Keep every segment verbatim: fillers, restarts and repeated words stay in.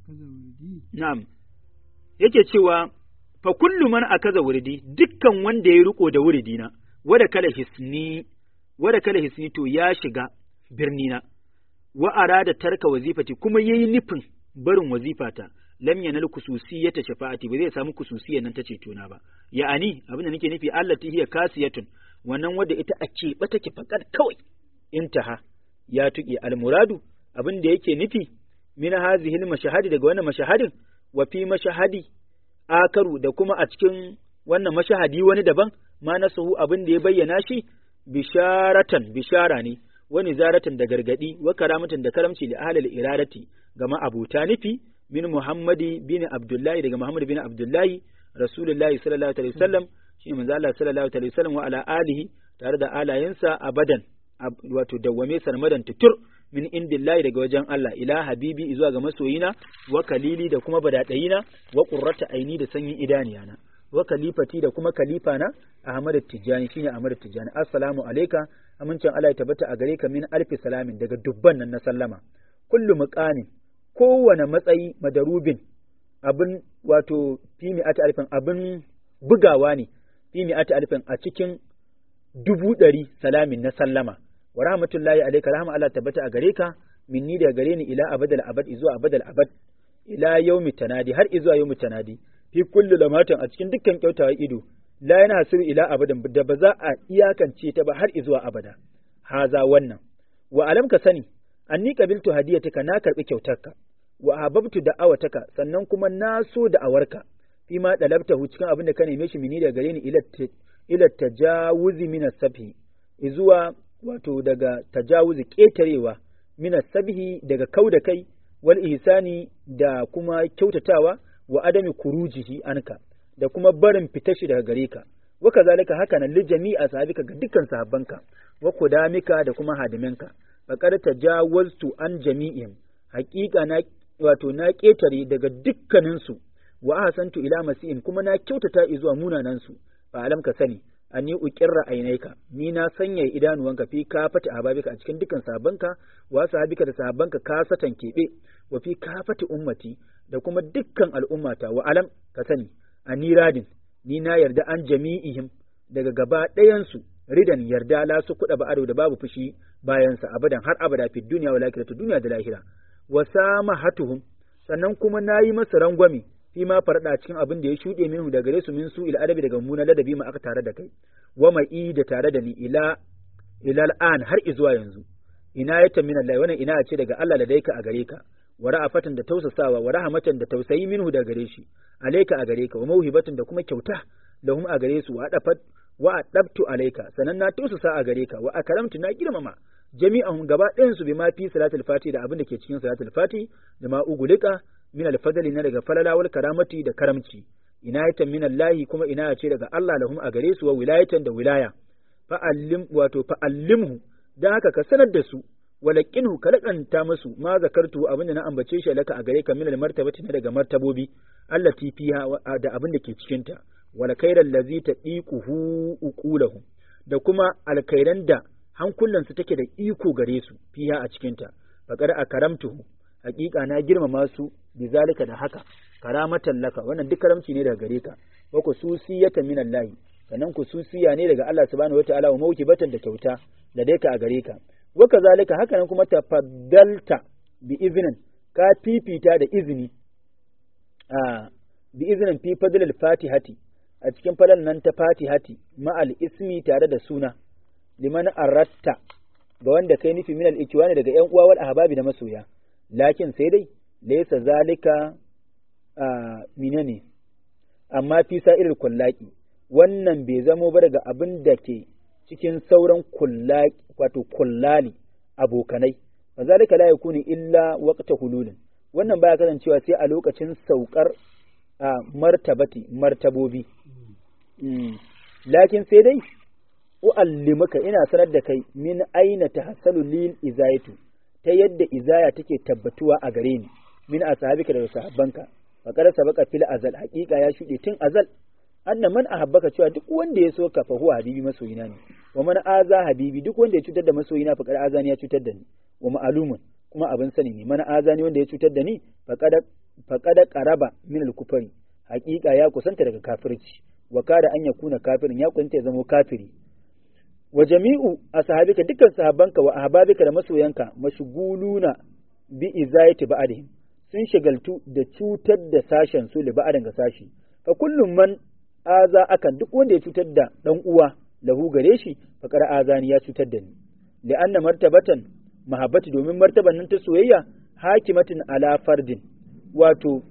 akaza wurdi na'am yake cewa fa kullu man akaza wurdi dukkan wanda ya riko da wuridina wada kala hisni wada kala hisni to ya shiga birnina wa arada tarka wazifati kuma yayi nufin barin wazifata lam yanal kususiyata shafa'ati ba zai samu kususiyan nan ta ceto na ba ya'ani abin da nake nufi allati hiya kasiyatun wannan wanda ita a keɓe take fakar kawai intaha ya tuƙe almuradu abin da yake nufi min hazihi mashahadi daga wannan mashahadin wa fi mashahadi akaru da kuma a cikin wannan mashahadi wani daban ma nasahu abin da ya bayyana shi bisharatan bishara ne wani zaratan da gargadi wa karamatan da karamci li ahlil iradati ga ma'abuta nufi min Muhammadi bin Abdullahi daga Muhammad bin Abdullahi Rasulullahi sallallahu alaihi wasallam shi manzo Allah sallallahu alaihi wasallam wa ala alihi tare da alayensa abadan wato dawwame sarmadan tutur min indillahi daga wajen Allah ila habibi zuwa ga masoyina wa kalili da kuma badadayina wa qurrata aini da sanyin idaniyana wa kalifati da kuma kalifana Ahmad Tijani shine Ahmad Tijani assalamu alayka amincin Allah ya tabbata a gare ka min alfi salamin daga dubban nan na sallama kullu muqamin kowane matsayi madarubin abin wato fi mi'ati alfin abin bugawa ne fi mi'ati alfin a cikin dubu ɗari salamin na sallama wa rahmatullahi alayka rahma Allah tabbata a gare ka minni da gare ni ila abadal abad izuwa abadal abad ila yaumi tanadi har izuwa yaumi tanadi fi kullu lamatin a cikin dukkan kyautawa ido la yana hasiru ila abadan da ba za a iyakance ta ba har izuwa abada haza wannan wa alam ka sani anni qabiltu hadiyataka na karbi kyautarka wa hababtu da'awataka sannan kuma na so da'awarka fi ma dalabtahu cikin abin da ka neme shi mini da gare ni ila ila tajawuzi min as-sabhi izuwa wato daga tajawuzi ketarewa min as-sabhi daga kauda kai wal ihsani da kuma kyautatawa wa adami kurujihi anka da kuma barin fitar shi daga gare ka wa kazalika haka nan li jami'a sahabika ga dukkan sahabbanka wa kudamika da kuma hadiminka faqad tajawaztu an jami'in haqiqa na wato na ketare daga dukkanin su wa ahsantu ila masi'in kuma na kyautata zuwa munanan su fa alam ka sani anni uqirra ainaika ni na sanya idanuwanka fi kafati ababika a cikin dukkan sahabbanka wa sahabika da sahabbanka kasatan kebe wa fi kafati ummati da kuma dukkan al'ummata wa alam ka sani ani radin ni na yarda an jami'ihim daga gaba ɗayan su ridan yarda la su kuɗa ba ado da babu fushi bayan sa abadan har abada fi duniya wal akhirati duniya da lahira wa samahatuhum sannan kuma nayi masa rangwame fi ma farda cikin abin da ya shuɗe minhu daga gare su min su ila adabi daga mummunan ladabi ma aka tare da kai wa ma'i da tare da ni ila ila al'an har izuwa yanzu ina ya min Allah wannan ina ce daga Allah da daika a gare ka wa ra'afatan da tausasawa wa rahmatan da tausayi minhu daga gare shi alayka a gare ka wa mauhibatan da kuma kyauta lahum a gare su wa adafat wa adabtu alayka sanan na tausasa a gare ka wa akramtu na girmama jami'an gaba ɗayan su bima fi salatul fati da abin da ke cikin salatul fati da ma ugulika min alfadli na daga falala wal karamati da karamci inayatan min Allah kuma ina ce daga Allah lahum a gare su wa wilayatan da wilaya fa'allim wato fa'allimhu dan haka ka sanar da su walakinhu ka lakanta musu ma zakartu abin da na ambace shi laka a gare ka min almartabati na daga martabobi allati fiha da abin da ke cikin ta wal khairal ladzi taqiquhu uqulahum da kuma alkhairan da hankulan su take da iko gare su fiha a cikin ta faqad akaramtuhu haqiqa na girmama su bizalika da haka karamatan laka wannan duk karamci ne daga gare ka wa kususiyatan min Allah sannan kususiya ne daga Allah subhanahu wataala wa mawkibatan da kyauta da dai ka a gare ka wa kazalika haka nan kuma tafaddalta bi iznin ka fifita da izini a bi iznin fi fadlil fatihati a cikin falan nan ta fatihati ma'al ismi tare da suna liman aratta ga wanda kai nufi min al-ikwani daga ƴan uwa wal ahbabi da masoya lakin sai dai laysa zalika a minane amma fi sa'iril kullaki wannan bai zamo ba daga abin da ke cikin sauran kullaki wato kullali abokanai fa zalika la yakuni illa waqta hululin wannan baya kasancewa sai a lokacin saukar a martabati martabobi lakin sai dai u'allimuka ina sanar da kai min aina tahassalu lil izayatu ta yadda izaya take tabbatuwa a gare ni min ashabika da sahabbanka faqad sabaka fil azal haqiqa ya shude tun azal anna man ahabbaka cewa duk wanda ya so ka fa huwa habibi masoyina ne wa man aza habibi duk wanda ya cutar da masoyina faqad azani ya cutar da ni wa ma'lumun kuma abin sani ne man azani wanda ya cutar da ni faqad faqad qaraba min al-kufri haqiqa ya kusanta daga kafirci wa kada an yakuna kafirin ya kusanta ya zama kafiri wa jami'u ashabika dukkan sahabbanka wa ahbabika da masoyanka mashguluna bi izayati ba'dihim sun shagaltu da cutar da sashen su li ba'dan ga sashi fa kullum man aza akan duk wanda ya cutar da dan uwa lahu gare shi fa qara azani ya cutar da ni li anna martabatan mahabbati domin martaban nan ta soyayya hakimatin ala fardin wato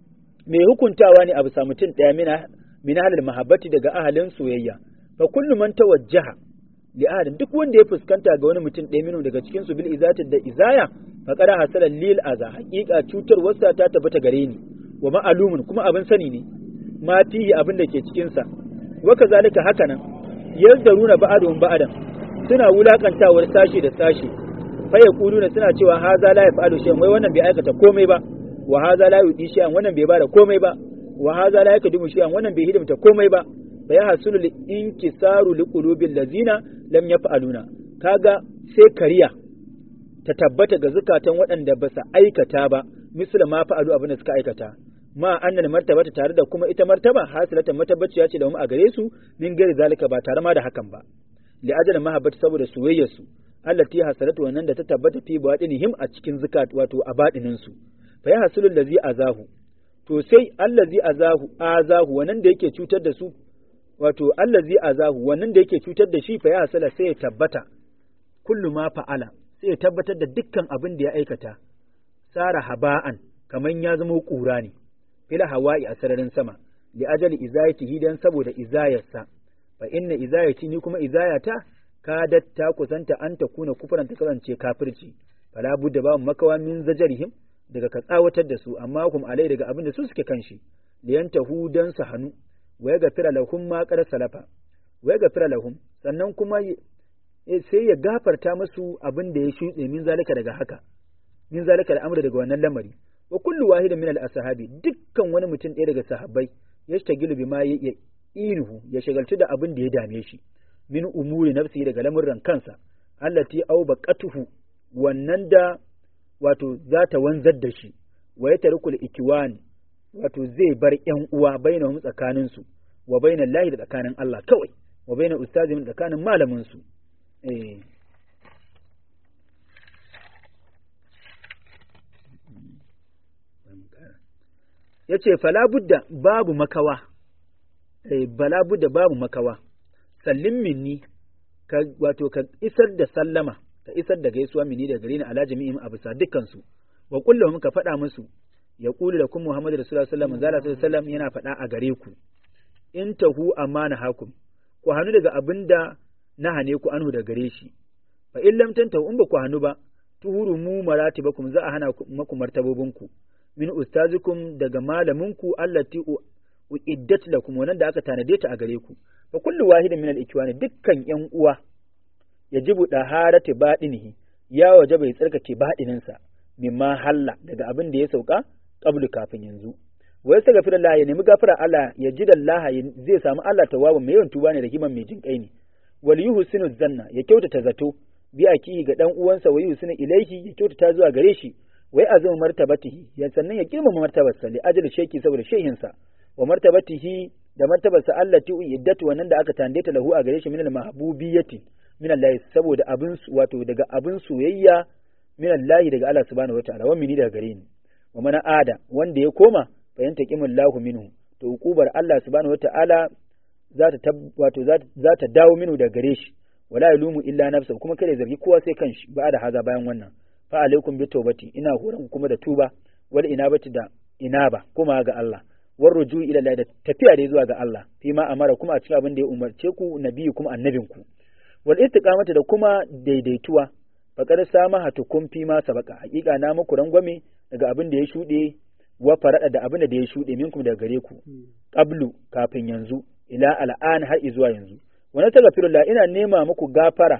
mai hukuntawa ne abu sa mutum daya mina min halil mahabbati daga ahalin soyayya fa kullu man tawajjaha li ahadin duk wanda ya fuskanta ga wani mutum ɗaya minu daga cikin su bil izati da izaya fa qara hasala lil aza haqiqa cutar wasa ta tabbata gare ni wa ma'alumun kuma abin sani ne ma fihi abin da ke cikin sa wa kazalika hakanan yazdaruna ba'adun ba'adan suna wulakantawar sashi da sashi fa yaquluna suna cewa haza la yaf'alu shay'an wai wannan bai aikata komai ba wa haza la yudi shay'an wannan bai bada komai ba wa haza la yakdumu shay'an wannan bai hidimta komai ba fa ya hasulu li inkisaru li qulubil ladzina lam yaf'aluna kaga sai kariya ta tabbata ga zukatan waɗanda ba su aikata ba misali ma fa'alu abin da suka aikata ma annal martaba tare da kuma ita martaba hasilatan matabbaciya ce da mu a gare su min gari zalika ba tare ma da hakan ba li ajal mahabbati saboda soyayyar su allati hasalatu wannan da ta tabbata fi baɗinihim a cikin zukat wato a baɗinin su fa ya hasulu allazi azahu to sai allazi azahu azahu wannan da yake cutar da su wato allazi azahu wannan da yake cutar da shi fa ya hasala sai ya tabbata kullu ma fa'ala sai ya tabbatar da dukkan abin da ya aikata sara haba'an kaman ya zama kura ne fil hawa'i a sararin sama li ajali izayatihi dan saboda izayarsa fa inna izayati ni kuma izayata kadat ta kusanta an ta kuna kufuran ta kasance kafirci fala budda ba makawa min zajarihim daga ka tsawatar da su amma kum alai daga abin da su suke kanshi liyantahu dan su hanu wa yaghfira lahum ma qad salafa wa yaghfira lahum sannan kuma sai ya gafarta musu abin da ya shuɗe min zalika daga haka min zalika al'amru daga wannan lamari wa kullu wahidin min al-ashabi dukkan wani mutum ɗaya daga sahabbai yashtagilu bima ya iruhu ya shagaltu da abin da ya dame shi min umuri nafsi daga lamurran kansa allati au baqatuhu wannan da wato za ta wanzar da shi wa ya tarkul ikiwani wato zai bar ƴan uwa bainahum tsakanin su wa bainal lahi da tsakanin Allah kawai wa bainal ustazi min tsakanin malamin su eh yace fala budda babu makawa eh bala budda babu makawa sallim minni ka wato ka isar da sallama ka isar da gaisuwa minni da gare ni ala jami'in abusa dukkan su wa kullum ka faɗa musu ya qulu lakum muhammadu rasulullahi sallallahu alaihi wasallam yana faɗa a gare ku in tahu amana hakum ku hanu daga abinda na hane ku anhu da gare shi fa in lam tantahu in ba ku hanu ba tuhuru mu maratibakum za a hana maku martabobinku min ustazikum daga malaminku allati uiddat lakum wannan da aka tanade ta a gare ku fa kullu wahidin min al-ikwani dukkan yan uwa yajibu daharati badinihi ya wajaba ya tsarkake badinin sa mimma halla daga abin da ya sauka qablu kafin yanzu wa yastaghfir Allah ya nemi gafara Allah ya ji Allah zai samu Allah tawwabu mai yawan tuba ne da himan mai jinkai ne wal yuhsinu zanna ya kyautata zato bi akihi ga dan uwansa wa yuhsinu ilaihi ya kyautata zuwa gare shi wai azuma martabatihi ya sannan ya girmama martabarsa li ajli sheki saboda shehinsa wa martabatihi da martabarsa allati uiddatu wannan da aka tande ta lahu a gare shi min al-mahbubiyyati min Allah saboda abin wato daga abin soyayya min Allah daga Allah subhanahu wataala wa mini daga gare ni wa mana ada wanda ya koma fa yantaqimullahu minhu to hukubar Allah subhanahu wataala za ta wato za ta dawo minu daga gare shi wala yalumu illa nafsa kuma kada zargi kowa sai kanshi ba da haza bayan wannan fa alaikum bi tawbati ina horon kuma da tuba wal inabati da inaba kuma ga Allah war ruju ila Allah da tafiya da zuwa ga Allah fi ma amara kuma a cikin abin da ya umarce ku nabi kuma annabin ku wal istiqamata da kuma daidaituwa faqad samahatukum fi ma sabaka hakika na muku rangwame daga abin da ya shude wa farada da abin da ya shude minkum daga gare ku qablu kafin yanzu ila al'an har zuwa yanzu wa nastaghfirullah ina nema muku gafara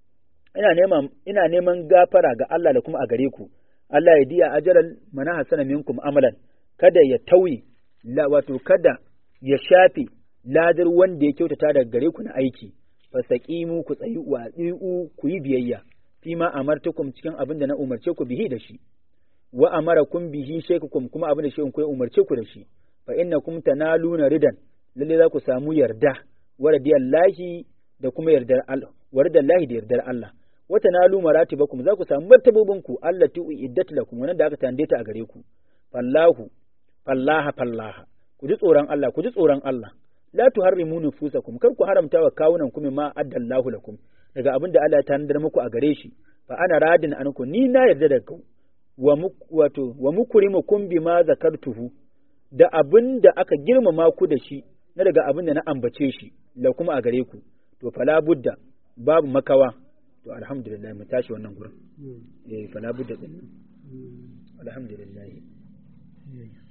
ina nema ina neman gafara ga Allah da kuma a gare ku Allah ya diya ajaral mana hasana minkum amalan kada ya tauyi la wato kada ya shafe ladar wanda ya kyautata daga gare ku na aiki fasaqimu ku tsayi wa tsiu ku yi biyayya fi ma amartukum cikin abin da na umarce ku bihi da shi wa amarakum bihi shaykhukum kuma abin da shi ku ya umarce ku da shi fa innakum tanaluna ridan lalle za ku samu yarda wa radiyallahi da kuma yardar Allah wa radiyallahi da yardar Allah wa tanalu maratibakum za ku samu martabobin ku allati uiddat lakum wannan da aka tande ta a gare ku fallahu fallaha fallaha ku ji tsoron Allah ku ji tsoron Allah la tuharrimu nufusakum kar ku haramta wa kawunan ku ma addallahu lakum daga abin da Allah ya tanadar muku a gare shi fa ana radin anku ni na yarda da ku wa wato wa mukrimukum bima zakartuhu da abin da aka girmama ku da shi na daga abin da na ambace shi la kuma a gare ku to fala budda babu makawa to alhamdulillah mu tashi wannan gurin eh fala budda din alhamdulillah